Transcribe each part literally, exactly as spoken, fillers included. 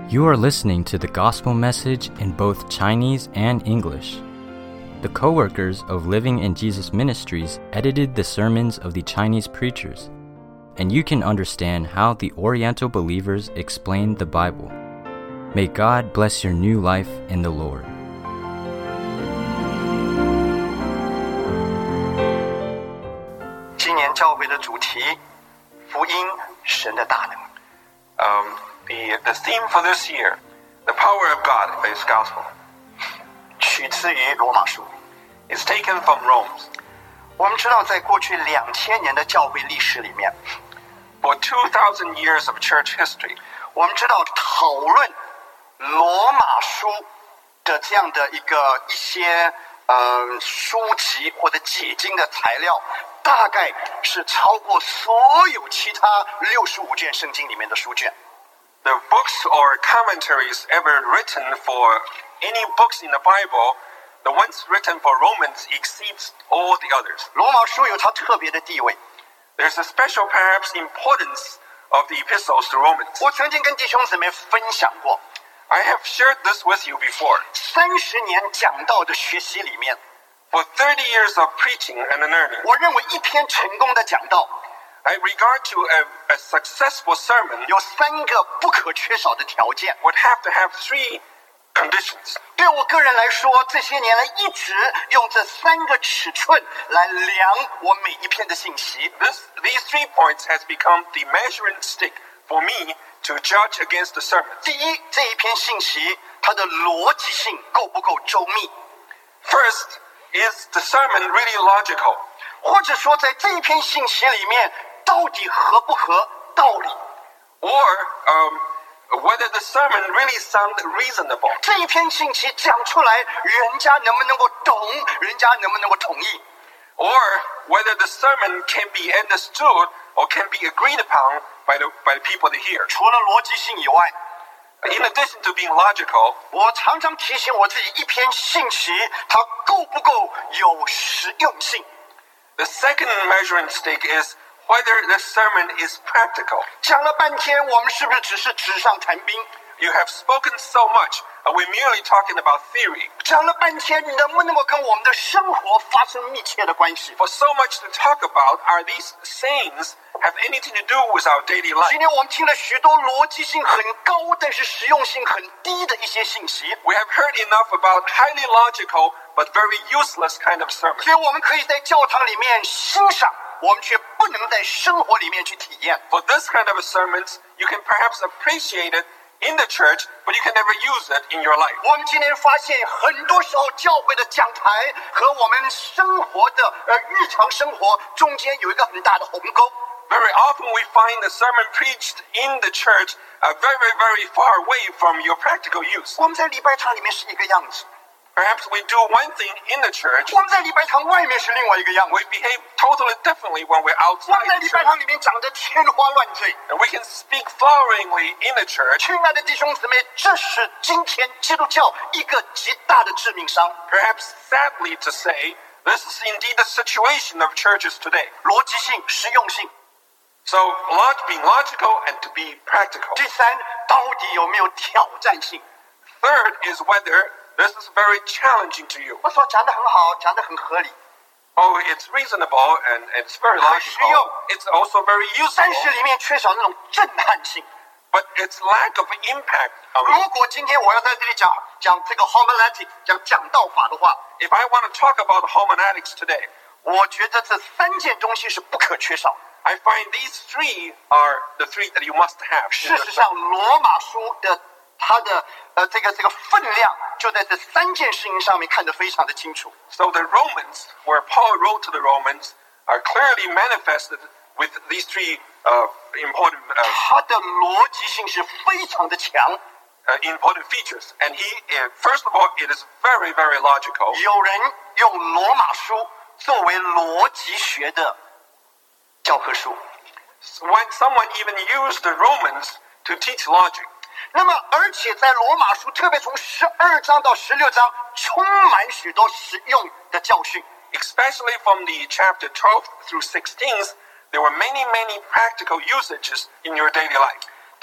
You are listening to the gospel message in both Chinese and English. The co-workers of Living in Jesus Ministries edited the sermons of the Chinese preachers, and you can understand how the Oriental believers explained the Bible. May God bless your new life in the Lord. 今年教会的主题，福音，神的大能。 Um, the, the theme for this year, the power of God by His gospel, 取自于罗马书。 is taken from Romans. 我们知道，在过去两千年的教会历史里面， For two thousand years of church history, 我们知道讨论罗马书的这样的一个一些呃书籍或者解经的材料，大概是超过所有其他六十五卷圣经里面的书卷。 the books or commentaries ever written for any books in the Bible, the ones written for Romans exceeds all the others. 罗马书有它特别的地位。 There's a special, perhaps, importance of the epistles to Romans. 我曾经跟弟兄姊妹分享过， I have shared this with you before. 三十年讲道的学习里面， For thirty years of preaching and learning, 我认为一篇成功的讲道 I regard to a, a successful sermon 有三个不可缺少的条件。 would have to have three conditions. 对我个人来说，这些年来一直用这三个尺寸来量我每一篇的信息。 This, these three points has become the measuring stick for me to judge against the sermon. 第一，这一篇信息它的逻辑性够不够周密， First, is the sermon really logical? 或者说在这一篇信息里面到底合不合道理？ Or um, whether the sermon really sounds reasonable? 这一篇信息讲出来，人家能不能够懂？人家能不能够同意？ Or whether the sermon can be understood or can be agreed upon by the, by the people that hear? 除了逻辑性以外， In addition to being logical, 我常常提醒我自己，一篇信息它够不够有实用性？ the second measuring stick is whether the sermon is practical. 讲了半天，我们是不是只是纸上谈兵？ You have spoken so much, and we're merely talking about theory. 讲了半天，能不能够跟我们的生活发生密切的关系？ For so much to talk about, are these sayings have anything to do with our daily 今 life? 天我们听了许多逻辑性很高，但是实用性很低的一些信息， We have heard enough about highly logical but very useless kind of sermons. 所以我们可以在教堂里面欣赏，我们却不能在生活里面去体验。 For this kind of a sermons, you can perhaps appreciate it in the church, but you can never use it in your life. 我们今天发现，很多时候教会的讲台和我们生活的呃日常生活中间有一个很大的鸿沟。 Very often we find the sermon preached in the church uh, very, very far away from your practical use. 我们在礼拜堂里面是一个样子， Perhaps we do one thing in the church, 我们在礼拜堂外面是另外一个样子。 we behave totally differently when we're 我 outside 们在 the 礼拜 church. 堂里面讲得天花乱坠。 And we can speak floweringly in the church. 亲爱的弟兄姊妹，这是今天基督教一个极大的致命伤。 Perhaps sadly to say, this is indeed the situation of churches today. 逻辑性、实用性。 So, log- being logical and to be practical. 第三，到底有没有挑战性？ Third is whether this is very challenging to you. 我说讲得很好，讲得很合理， Oh, it's reasonable and it's very 很实 logical. 用。 It's also very 但是 useful, 里面缺少那种震撼性。 but its lack of impact on 如 me. 果今天我要在这里讲讲这个 homiletic，讲讲道法的话， If I want to talk about homiletics today, 我觉得这三件东西是不可缺少的。 I find these three are the three that you must have. in 事 your 实上，罗马书的它的呃这个这个分量就在这三件事情上面看得非常的清楚。 So the Romans, where Paul wrote to the Romans, are clearly manifested with these three uh, important uh, 它的逻辑性是非常的强。 uh, important features. And he, uh, first of all, it is very, very logical. 有人用罗马书作为逻辑学的教科书。 When someone even used the Romans to teach logic, 那么，而且在罗马书，特别从十二章到十六章，充满许多实用的教训。 especially from the chapter twelve through sixteen, there were many, many practical usages in your daily life.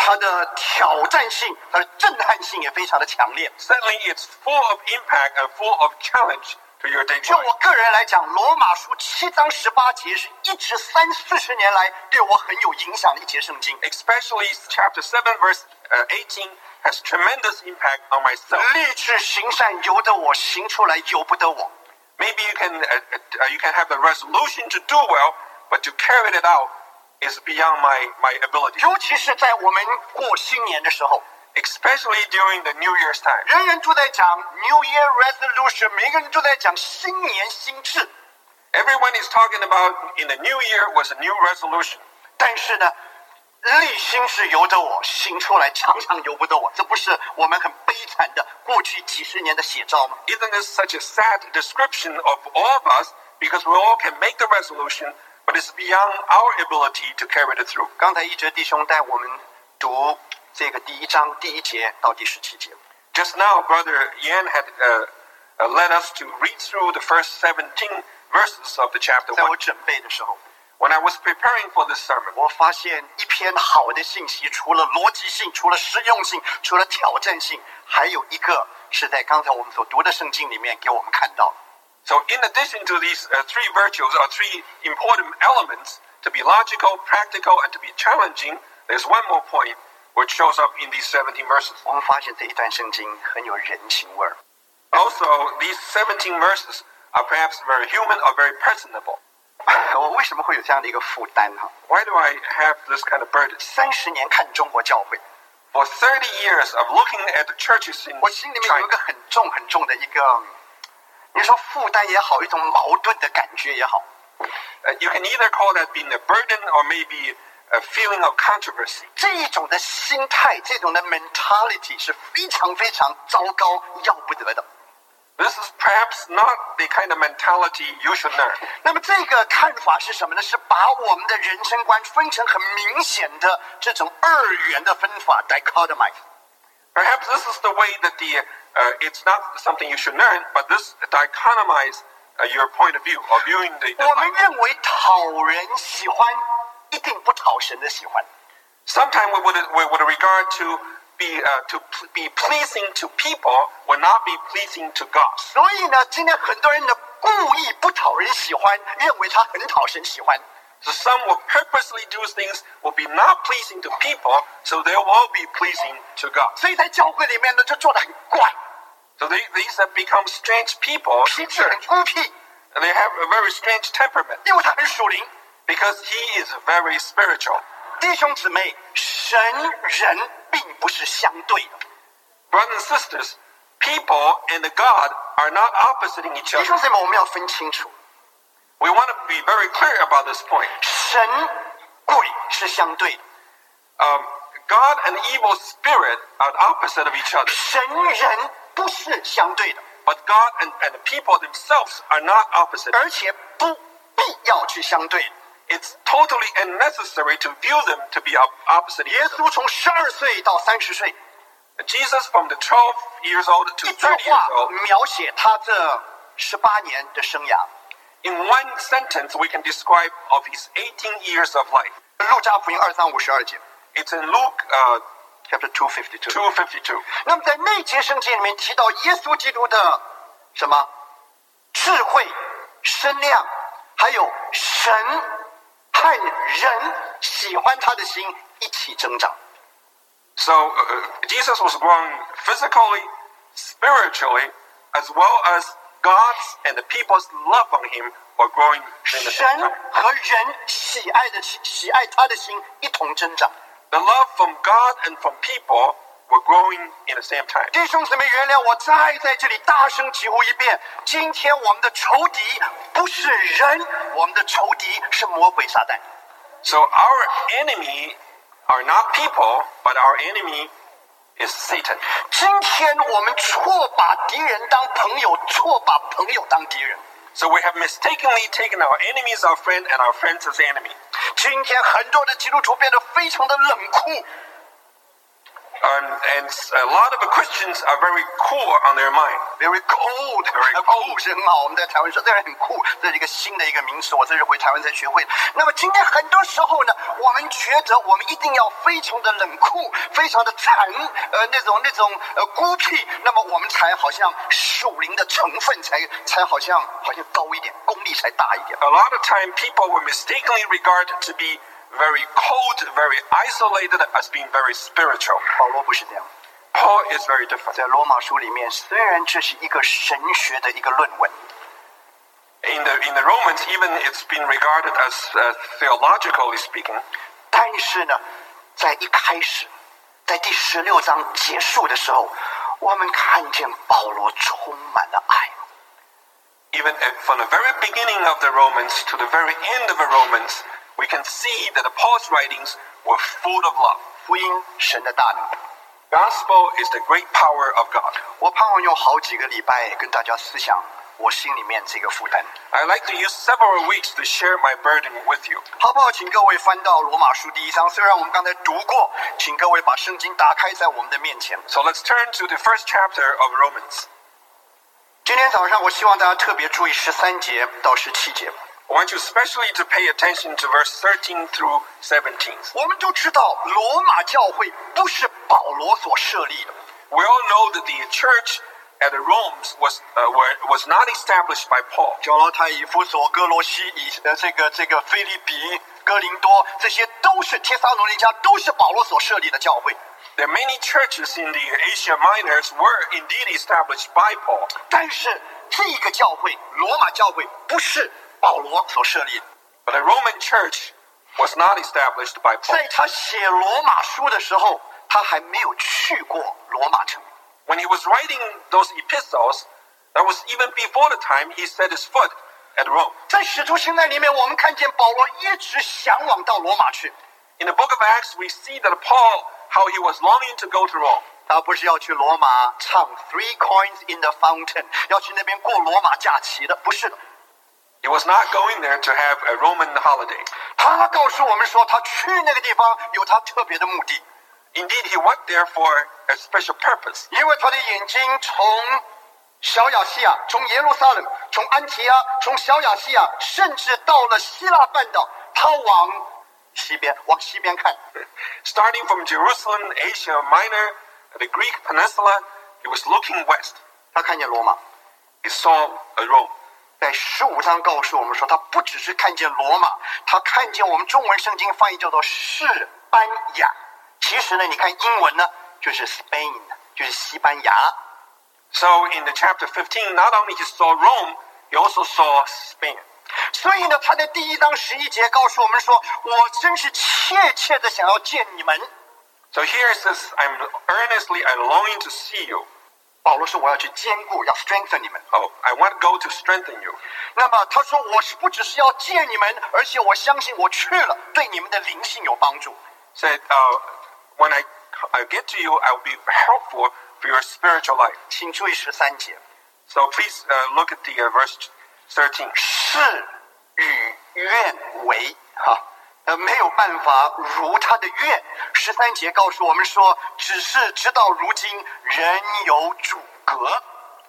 它的挑战性、它的震撼性也非常的强烈。 Certainly, it's full of impact and full of challenge to your daily 就 life. 我个人来讲，罗马书七章十八节是一直三四十年来对我很有影响的一节圣经。 Especially chapter seven, verse uh, eighteen, has tremendous impact on myself. 立志行善，由得我；行出来，由不得我。 Maybe you can uh, uh, you can have a resolution to do well, but to carry it out is beyond my my ability. 尤其是在我们过新年的时候， Especially during the New Year's time. 人人都在讲 New Year Resolution， 每个人都在讲新年新志。 Everyone is talking about in the new year was a new resolution. 但是呢，立心是由得我，行出来常常由不得我。这不是我们很悲惨的过去几十年的写照吗？ Isn't this such a sad description of all of us? Because we all can make the resolution, but it's beyond our ability to carry it through. 刚才一哲弟兄带我们读这个第一章第一节到第十七节。 Just now, Brother Yan had uh, uh, led us to read through the first seventeen verses of the chapter 在 one. 我准备的时候， When I was preparing for this sermon, 我发现一篇好的信息，除了逻辑性，除了实用性，除了挑战性，还有一个是在刚才我们所读的圣经里面给我们看到的。 so in addition to these uh, three virtues or three important elements, to be logical, practical, and to be challenging, there's one more point which shows up in these seventeen verses. 我们发现这一段圣经很有人情味儿。 Also, these seventeen verses are perhaps very human or very personable. 我为什么会有这样的一个负担哈？ Why do I have this kind of burden? 三十年看中国教会， For thirty years of looking at the churches in 我心里面有一 China, 个很重很重的一个，你说负担也好，一种矛盾的感觉也好。 uh, you can either call that being a burden or maybe a feeling of controversy. 这一种的心态，这种的 mentality 是非常非常糟糕、要不得的。 This is perhaps not the kind of mentality you should learn. 那么这个看法是什么呢？是把我们的人生观分成很明显的这种二元的分法 dichotomize。 Perhaps this is the way that the uh, it's not something you should learn, but this dichotomize uh, your point of view of viewing the. the 我们认为讨人喜欢，一定不讨神的喜欢。 Sometimes we would we would regard to be uh, to pl- be pleasing to people would not be pleasing to God. 所以呢，今天很多人呢故意不讨人喜欢，认为他很讨神喜欢。 So some will purposely do things will be not pleasing to people, so they will be pleasing to God. 所以在教会里面呢，就做得很怪， So they, these have become strange people 脾 in 气很 church. 孤僻， And they have a very strange temperament 因为他很属灵。 because he is very spiritual. 弟兄姊妹，神人并不是相对的。 Brothers and sisters, people and God are not opposite each 弟 other. 兄姊妹，我们要分清楚， We want to be very clear about this point. 神鬼是相对的， Um, God and evil spirit are the opposite of each other. 神人不是相对的， But God and, and the people themselves are not opposite. 而且不必要去相对的。 It's totally unnecessary to view them to be op- opposite each 耶 other. 稣从十二岁到三十岁， Jesus from the twelve years old to 一句 thirty years 话 old, 描写他这十八年的生涯。 in one sentence we can describe of his eighteen years of life. 路加福音二章五十二节 It's in Luke uh, ，chapter two fifty two。 two fifty-two. 那么在那节圣经里面提到耶稣基督的什么智慧、身量，还有神和人喜欢他的心一起增长。 So uh, Jesus was growing physically, spiritually, as well as God's and the people's love on him were growing in the 神 same time. 和人喜爱的喜爱他的心一同增长。 The love from God and from people were growing in the same time. 弟兄姊妹，原谅我再在这里大声疾呼一遍：今天我们的仇敌不是人，我们的仇敌是魔鬼撒旦。 So our enemy are not people, but our enemy is Satan. 今天我们错把敌人当朋友，错把朋友当敌人。 So we have mistakenly taken our enemy as our friend and our friends as enemy. 今天很多的基督徒变得非常的冷酷， Um, and a lot of the Christians are very cool on their mind. Very cold, Very cold. 酷是很好。我们在台湾说这人很酷，这是一个新的一个名词，我这是回台湾才学会的。那么今天很多时候呢，我们觉得我们一定要非常的冷酷，非常的残，呃，那种那种呃孤僻，那么我们才好像属灵的成分才才好像好像高一点，功力才大一点。 A lot of time people will mistakenly regard to be very cold, very isolated as being very spiritual. 保罗不是这样。 Paul is very different. 在罗马书里面，虽然这是一个神学的一个论文， In the in the Romans, even it's been regarded as uh, theologically speaking. 但是呢，在一开始，在第十六章结束的时候，我们看见保罗充满了爱。 Even from the very beginning of the Romans to the very end of the Romans, we can see that the Paul's writings were full of love. 福音神的大能， Gospel is the great power of God. 我盼望用好几个礼拜跟大家思想我心里面这个负担， I like to use several weeks to share my burden with you. 好不好？请各位翻到罗马书第一章，虽然我们刚才读过，请各位把圣经打开在我们的面前。 So let's turn to the first chapter of Romans. 今天早上我希望大家特别注意十三节到十七节。 I want you especially to pay attention to verse thirteen through seventeen. 我们都知道罗马教会不是保罗所设立的， We all know that the church at Rome was uh, were, was not established by Paul. 加拉太、以弗所、哥罗西、以呃这个这个菲利比、哥林多，这些都是帖撒罗尼迦，都是保罗所设立的教会。 There are many churches in the Asia Minors were indeed established by Paul. 但是这个教会，罗马教会不是保罗所设立的。 But the Roman church was not established by Paul. 在他写罗马书的时候，他还没有去过罗马城。 When he was writing those epistles, that was even before the time he set his foot at Rome. 在使徒行传里面，我们看见保罗一直向往到罗马去。 In the book of Acts, we see that Paul, how he was longing to go to Rome. 他不是要去罗马唱 Three Coins in the Fountain， 要去那边过罗马假期的，不是的。 He was not going there to have a Roman holiday. 他告诉我们说，他去那个地方有他特别的目的， Indeed, he went there for a special purpose. 因为他的眼睛从小亚细亚，从耶路撒冷，从安提阿，从小亚细亚，甚至到了希腊半岛，他往西边，往西边看。 Starting from Jerusalem, Asia Minor, the Greek peninsula, he was looking west. 他看见罗马。 He saw a Rome. 在十五章告诉我们说，他不只是看见罗马，他看见我们中文圣经翻译叫做士班牙。其实呢，你看英文呢，就是 Spain， 就是西班牙。 So in the chapter fifteen, not only he saw Rome, he also saw Spain. 所以呢，他在第一章十一节告诉我们说：“我真是切切的想要见你们。” So here it says, I'm earnestly and longing to see you. 保罗说：“我要去兼顾，要 strengthen 你们。” Oh, I want to go to strengthen you. 那么他说：“我是不只是要见你们，而且我相信我去了，对你们的灵性有帮助。” Said, uh, when I, I get to you, I will be helpful for your spiritual life. 请注意十三节， So please uh, look at the uh, verse thirteen. 事与愿违哈。呃，没有办法如他的愿。十三节告诉我们说，只是直到如今仍有阻隔。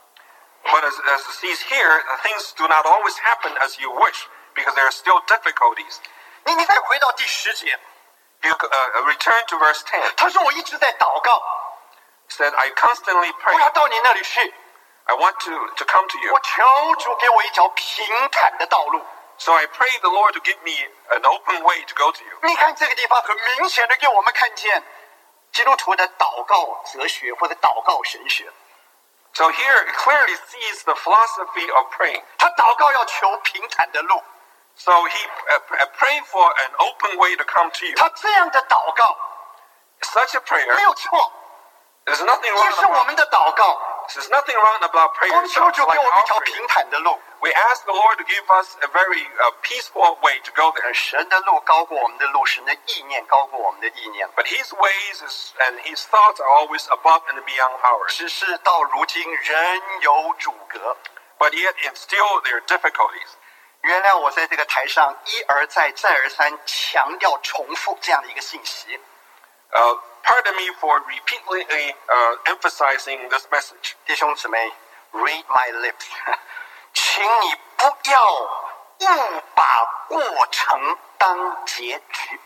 But as, as it says here, things do not always happen as you wish because there are still difficulties. 你你再回到第十节， You uh, return to verse ten. 他说我一直在祷告， Said, I constantly 我 pray. 要到你那里去， I want to, to come to you. 我求主给我一条平坦的道路。 So I pray the Lord to give me an open way to go to you. 你看这个地方很明显的给我们看见基督徒的祷告哲学或者祷告神学。 So here it clearly sees the philosophy of praying. 他祷告要求平坦的路， So he uh, prayed for an open way to come to you. 他这样的祷告 Such a prayer, 没有错， there's nothing 也 wrong 是我 about 们的祷告。 There's nothing wrong about prayer. 我们求 It's 主 like 给我们一条 our 平 prayer. 坦的路， We ask the Lord to give us a very uh, peaceful way to go there. 而神的路高过我们的路，神的意念高过我们的意念。 But His ways is, and His thoughts are always above and beyond ours. 只是到如今仍有阻隔。 But yet, and still, there are difficulties. 原谅我在这个台上一而再、再而三强调、重复这样的一个信息。 Uh, Uh, pardon me for repeatedly uh, emphasizing this message. 弟兄姊妹 ，read my lips， 请你不要误把过程当结局。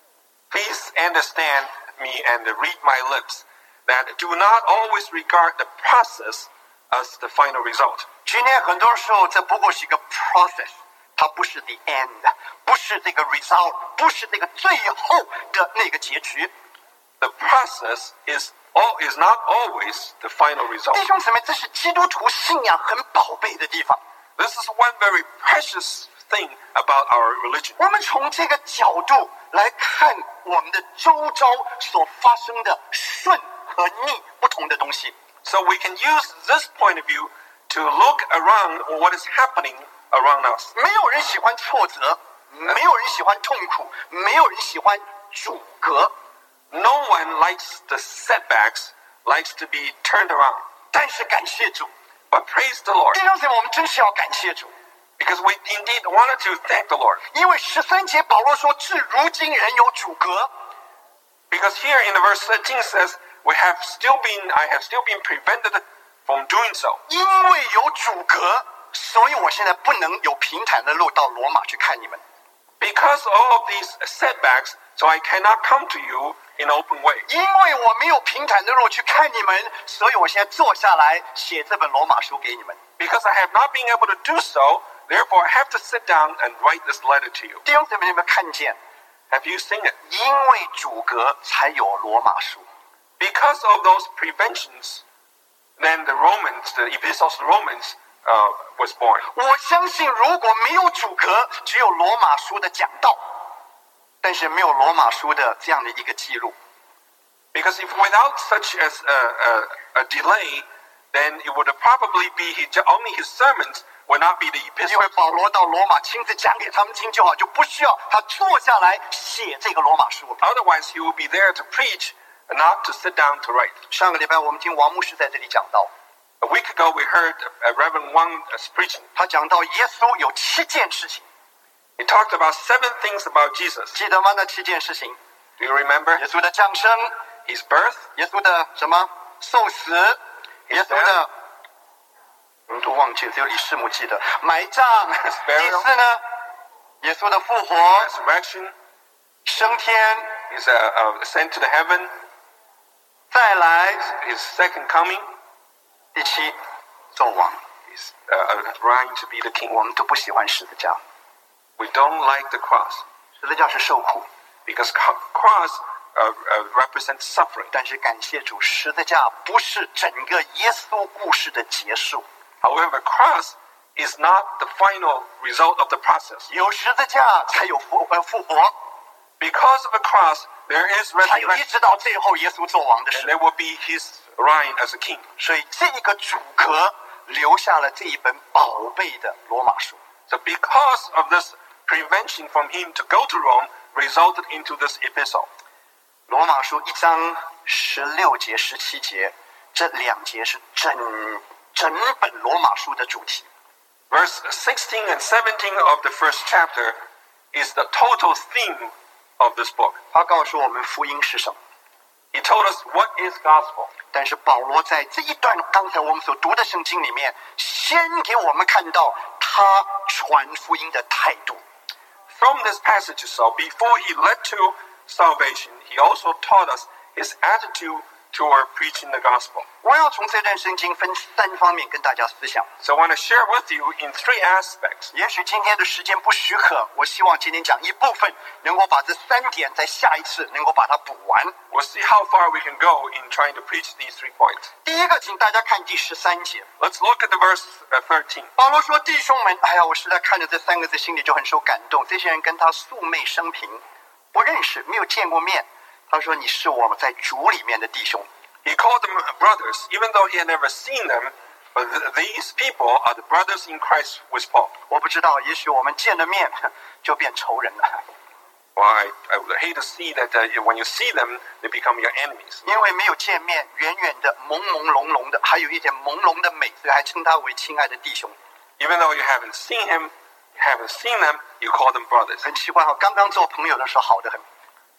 Please understand me and read my lips that do not always regard the process as the final result. 今天很多时候，这不过是一个 process， 它不是 the end， 不是这个 result， 不是那个最后的那个结局。 The process is all is not always the final result. 弟兄姊妹，这是基督徒信仰很宝贝的地方。 This is one very precious thing about our religion. 我们从这个角度来看我们的周遭所发生的顺和逆不同的东西。 So we can use this point of view to look around what is happening around us. 没有人喜欢挫折，没有人喜欢痛苦，没有人喜欢阻隔。 No one likes the setbacks, likes to be turned around. 但是感谢主， But praise the Lord, 弟兄姊妹，我们真是要感谢主， because we indeed wanted to thank the Lord. 因为十三节保罗说，至如今仍有阻隔。 Because here in the verse thirteen says, we have still been, I have still been prevented from doing so. 因为有阻隔，所以我现在不能有平坦的路到罗马去看你们。 Because of all of these setbacks, so I cannot come to you in open way. 因为我没有平坦的路去看你们，所以我现在坐下来写这本罗马书给你们。 Because I have not been able to do so, therefore I have to sit down and write this letter to you. 弟兄姊妹，有没有看见？ Have you seen it? 因为阻隔才有罗马书。 Because of those preventions, then the Romans, the epistles to Romans, uh, was born. 我相信，如果没有阻隔，只有罗马书的讲道，但是没有罗马书的这样的一个记录。 Because if without such as a, a, a delay, then it would probably be his, only his sermons would not be the 因 epistles. 为保罗到罗马亲自讲给他们听就好，就不需要他坐下来写这个罗马书。 Otherwise, he will be there to preach, and not to sit down to write. 上个礼拜我们听王牧师在这里讲到， A week ago, we heard uh, Reverend Wang uh, preaching. 他讲到耶稣有七件事情， He talked about seven things about Jesus. 记得吗？那七件事情： Do you remember? 耶稣的降生， His birth, 耶稣的什么受死，耶稣的，我们都忘记了，只有李师母记得埋葬。第四呢，耶稣的复活， resurrection, 升天， his uh, uh, ascent to the heaven, 再来 his second coming, 第七，纣王。 his uh, uh, reign to be the king. 我们都不喜欢十字架， We don't like the cross 十字架是受苦， because co- cross uh, uh, represents suffering. 但是感谢主，十字架不是整个耶稣故事的结束。 However, cross is not the final result of the process. 有十字架才有复呃复活， Because of the cross, there is 才有一 resurrection, 直到最后耶稣做王的 and 事。 there will be his reign as a king. 所以这个阻隔留下了这一本宝贝的罗马书。 So because of this prevention from him to go to Rome, resulted into this epistle. 罗马书一章十六节、十七节，这两节是整整本罗马书的主题。 Verse sixteen and seventeen of the first chapter is the total theme of this book. 他告诉我们福音是什么， He told us what is gospel. 但是保罗在这一段刚才我们所读的圣经里面，先给我们看到他传福音的态度。 From this passage, so before he led to salvation, he also taught us his attitude toward preaching the gospel. 我要从这段圣经分三方面跟大家思想。 So I want to share with you in three aspects. 也许今天的时间不许可，我希望今天讲一部分，能够把这三点在下一次能够把它补完。 We'll see how far we can go in trying to preach these three points. 第一个，请大家看第十三节。 Let's look at the verse uh, thirteen. 保罗说：“弟兄们，哎呀，我实在看着这三个字，心里就很受感动。这些人跟他素昧生平，不认识，没有见过面。他说：‘你是我们在主里面的弟兄。’ He called them brothers, even though he had never seen them. But th- these people are the brothers in Christ with Paul. 我不知道，也许我们见了面就变仇人了， Well, I, I would hate to see that uh, when you see them, they become your enemies. 因为没有见面，远远的朦朦胧胧的，还有一点朦胧的美，所以还称他为亲爱的弟兄。 Even though you haven't seen him, you haven't seen them, you call them brothers. 很奇怪哈，刚刚做朋友的时候好得很，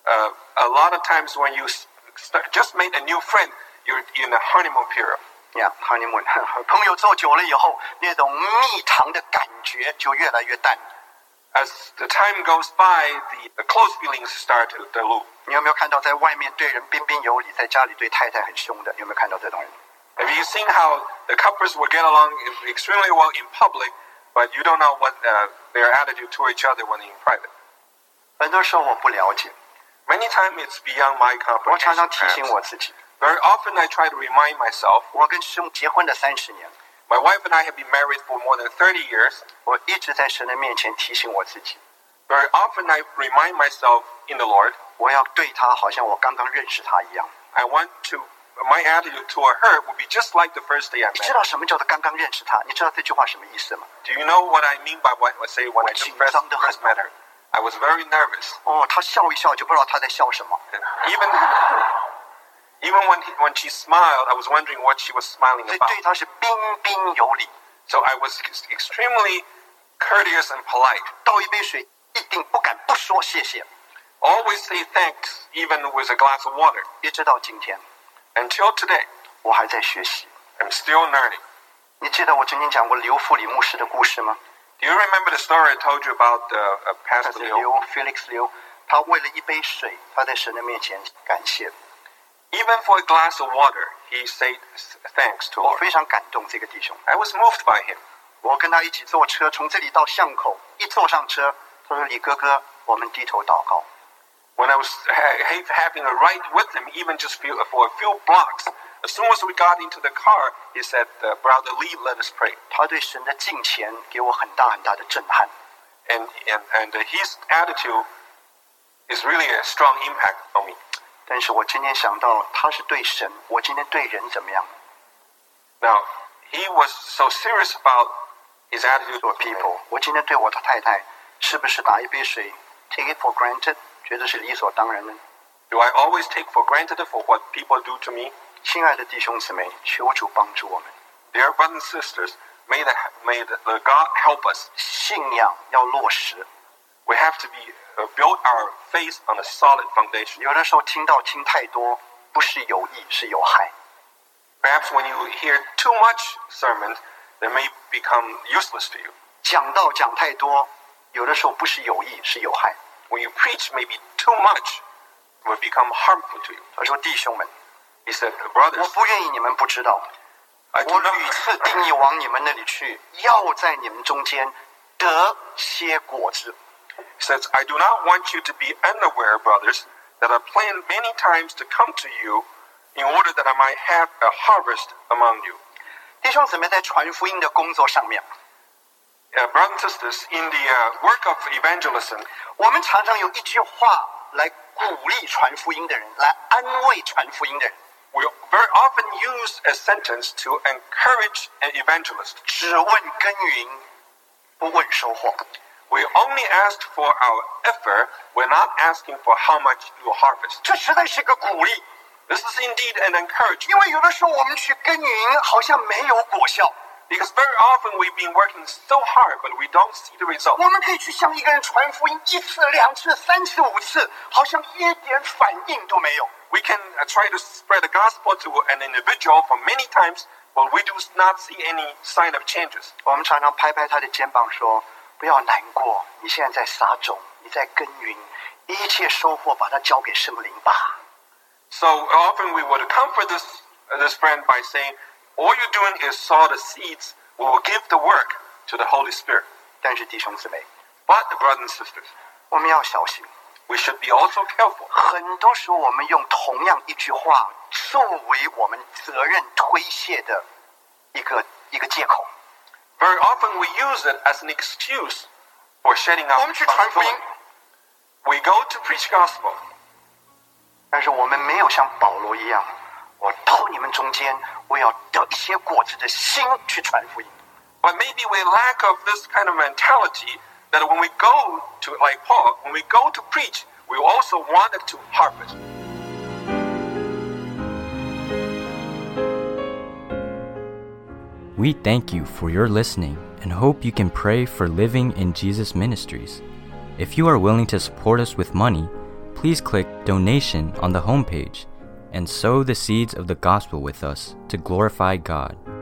uh, a lot of times when you start, just made a new friend, you're in a honeymoon period. Yeah, honeymoon 和朋友做久了以后，那种蜜糖的感觉就越来越淡。 As the time goes by, the, the close feelings start to dilute. 你有没有看到在外面对人彬彬有礼，在家里对太太很凶的？有没有看到这种人？ Have you seen how the couples will get along extremely well in public, but you don't know what uh, their attitude toward each other when in private? 很多时候我不了解， Many times it's beyond my 我常 comprehension. 常提醒 perhaps. 我自己， Very often I try to remind myself, 我跟师母结婚了三十年， my wife and I have been married for more than thirty years. 我一直在神的面前提醒我自己， Very often I remind myself in the Lord, 我要对她好像我刚刚认识她一样。 I want to, my attitude toward her will be just like the first day I 你知 met 道 her. 什么叫做刚刚认识她？你知道这句话什么意思吗？ Do you know what I mean by what I say when I just first, 紧张得很。 first met her? I was very nervous. 哦，她笑一笑就不知道她在笑什么。 Even, even when, he, when she smiled, I was wondering what she was smiling 所以 about. 对她是彬彬有礼， So I was ex- extremely courteous and polite. 倒一杯水一定不敢不说谢谢， Always say thanks, even with a glass of water. 一直到今天， Until today, 我还在学习。 I'm still learning. 你记得我曾经讲过刘富里牧师的故事吗？ Do you remember the story I told you about the uh, 他 Pastor 是 Liu? 刘 Felix 刘，他为了一杯水，他在神的面前感谢。 Even for a glass of water, he said thanks to 我 Lord. 非常感动这个弟兄。 I was moved by him. 我跟他一起坐车，从这里到巷口，一坐上车，他说：“李哥哥，我们低头祷告。” When I was ha- having a ride with him, even just few, for a few blocks, as soon as we got into the car, he said, uh, Brother Lee, let us pray. 他对神的敬虔给我很大很大的震撼。 And, and, and his attitude is really a strong impact on me. 但是我今天想到他是对神，我今天对人怎么样？ Now, he was so serious about his attitude 做 toward people， people. 我今天对我的太太是不是打一杯水 take it for granted， 觉得是理所当然的？ Do I always take for granted for what people do to me? 亲爱的弟兄姊妹，求主帮助我们， Dear brothers and sisters, may the, may the, the God help us. 信仰要落实。 We have to be uh, build our faith on a solid foundation. 有的时候听到听太多，不是有益，是有害。 Perhaps when you hear too much sermon, they may become useless to you. 讲道讲太多，有的时候不是有益，是有害。 When you preach maybe too much, it will become harmful to you. 他说：“弟兄们， He said, 我 brothers, 不愿意你们不知道， I do 我 not, 屡次定义往你们那里去，要在你们中间得些果子。” he says, I do not want you to be unaware, brothers, that I planned many times to come to you in order that I might have a harvest among you. 弟兄姊妹在传福音的工作上面， Uh, brothers and sisters, in the uh, work of evangelism, 我们常常有一句话来鼓励传福音的人，来安慰传福音的人。 we very often use a sentence to encourage an evangelist. 只问耕耘，不问收获。 We only ask for our effort. We're not asking for how much you harvest. 这实在是个鼓励， This is indeed an encouragement. 因为有的时候我们去耕耘，好像没有果效。 Because very often we've been working so hard, but we don't see the result. 我们可以去向一个人传福音一次、两次、三次、五次，好像一点反应都没有。 We can uh, try to spread the gospel to an individual for many times, but we do not see any sign of changes. 我们常常拍拍他的肩膀说：“不要难过，你现在在撒种，你在耕耘，一切收获把它交给圣灵吧。” So often we would comfort this, uh, this friend by saying, all you're doing is sow the seeds. We will give the work to the Holy Spirit. 但是弟兄姊妹， But, brothers and sisters, 我们要小心， we should be also careful. 很多时候我们用同样一句话作为我们责任推卸的一个一个借口。 Very often we use it as an excuse for shedding 我 our 们去传福音， responsibility. We go to preach gospel, 但是我们没有像保罗一样，我到你们中间，我要得一些果子的心去传福音。 but maybe we lack of this kind of mentality that when we go to, like Paul, when we go to preach, we also wanted to harvest. We thank you for your listening and hope you can pray for Living in Jesus Ministries. If you are willing to support us with money, please click Donation on the homepage and sow the seeds of the gospel with us to glorify God.